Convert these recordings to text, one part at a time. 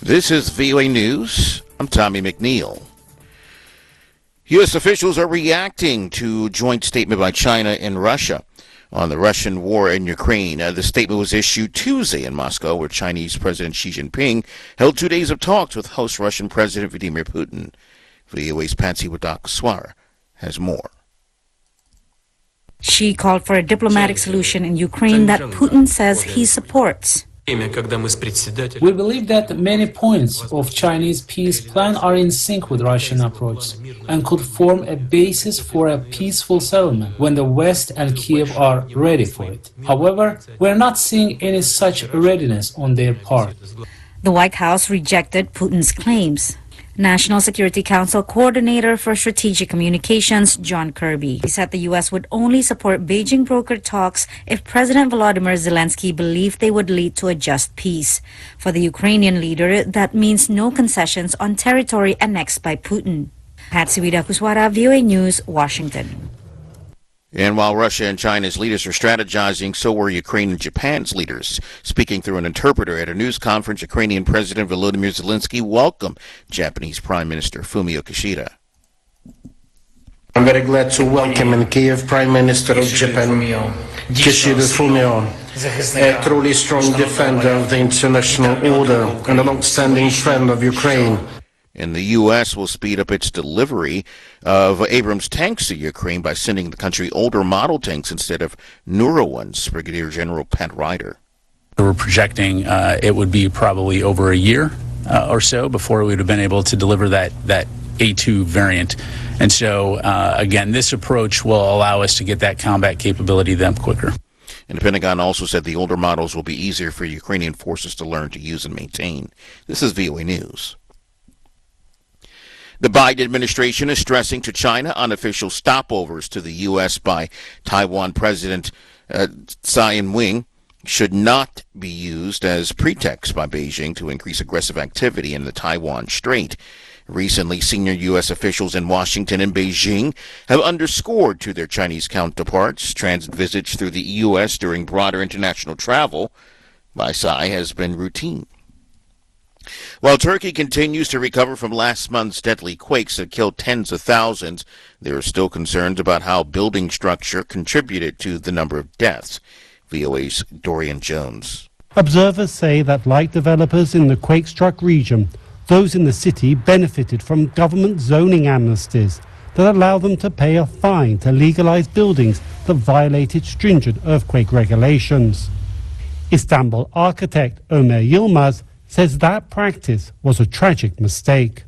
This is VOA News. I'm Tommy McNeil. U.S. officials are reacting to a joint statement by China and Russia on the Russian war in Ukraine. The statement was issued Tuesday in Moscow, where Chinese President Xi Jinping held 2 days of talks with host Russian President Vladimir Putin. VOA's Patsy Wadakaswara has more. Xi called for a diplomatic solution in Ukraine that Putin says he supports. We believe that many points of Chinese peace plan are in sync with Russian approach and could form a basis for a peaceful settlement when the West and Kiev are ready for it. However, we are not seeing any such readiness on their part. The White House rejected Putin's claims. National Security Council Coordinator for Strategic Communications, John Kirby, said the U.S. would only support Beijing-brokered talks if President Volodymyr Zelensky believed they would lead to a just peace. For the Ukrainian leader, that means no concessions on territory annexed by Putin. Patsy Wadakaswara, VOA News, Washington. And while Russia and China's leaders are strategizing, so were Ukraine and Japan's leaders. Speaking through an interpreter at a news conference, Ukrainian President Volodymyr Zelensky welcomed Japanese Prime Minister Fumio Kishida. I'm very glad to welcome in Kiev Prime Minister of Japan, Kishida Fumio, a truly strong defender of the international order and a long-standing friend of Ukraine. And the U.S. will speed up its delivery of Abrams tanks to Ukraine by sending the country older model tanks instead of newer ones, Brigadier General Pat Ryder. We're projecting it would be probably over a year or so before we would have been able to deliver that A2 variant. And so, again, this approach will allow us to get that combat capability to them quicker. And the Pentagon also said the older models will be easier for Ukrainian forces to learn to use and maintain. This is VOA News. The Biden administration is stressing to China unofficial stopovers to the U.S. by Taiwan President Tsai Ing-wen should not be used as pretext by Beijing to increase aggressive activity in the Taiwan Strait. Recently, senior U.S. officials in Washington and Beijing have underscored to their Chinese counterparts transit visits through the U.S. during broader international travel by Tsai has been routine. While Turkey continues to recover from last month's deadly quakes that killed tens of thousands, there are still concerns about how building structure contributed to the number of deaths. VOA's Dorian Jones. Observers say that, like developers in the quake-struck region, those in the city benefited from government zoning amnesties that allow them to pay a fine to legalize buildings that violated stringent earthquake regulations. Istanbul architect Ömer Yilmaz says that practice was a tragic mistake.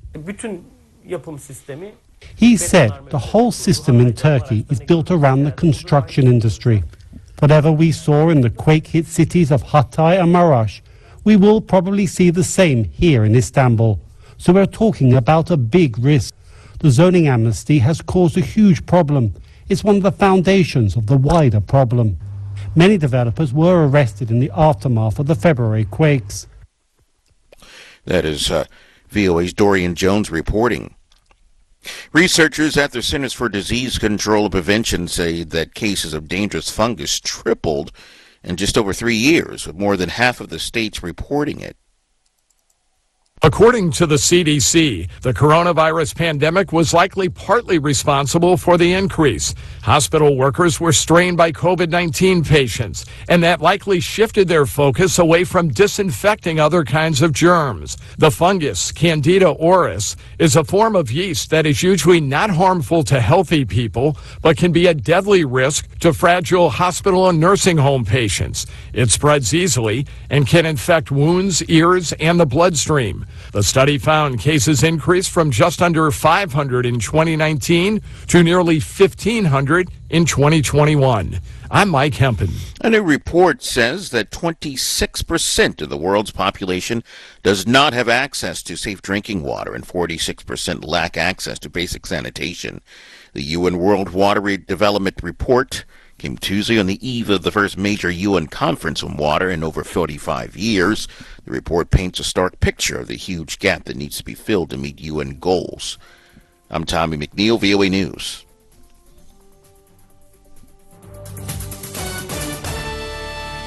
He said the whole system in Turkey is built around the construction industry. Whatever we saw in the quake-hit cities of Hatay and Maraş, we will probably see the same here in Istanbul. So we're talking about a big risk. The zoning amnesty has caused a huge problem. It's one of the foundations of the wider problem. Many developers were arrested in the aftermath of the February quakes. That is VOA's Dorian Jones reporting. Researchers at the Centers for Disease Control and Prevention say that cases of dangerous fungus tripled in just over 3 years, with more than half of the states reporting it. According to the CDC, the coronavirus pandemic was likely partly responsible for the increase. Hospital workers were strained by COVID-19 patients, and that likely shifted their focus away from disinfecting other kinds of germs. The fungus, Candida auris, is a form of yeast that is usually not harmful to healthy people, but can be a deadly risk to fragile hospital and nursing home patients. It spreads easily and can infect wounds, ears, and the bloodstream. The study found cases increased from just under 500 in 2019 to nearly 1,500 in 2021. I'm Mike Hempen. A new report says that 26% of the world's population does not have access to safe drinking water and 46% lack access to basic sanitation. The UN World Water Development Report came Tuesday on the eve of the first major UN conference on water in over 45 years. The report paints a stark picture of the huge gap that needs to be filled to meet UN goals. I'm Tommy McNeil, VOA News.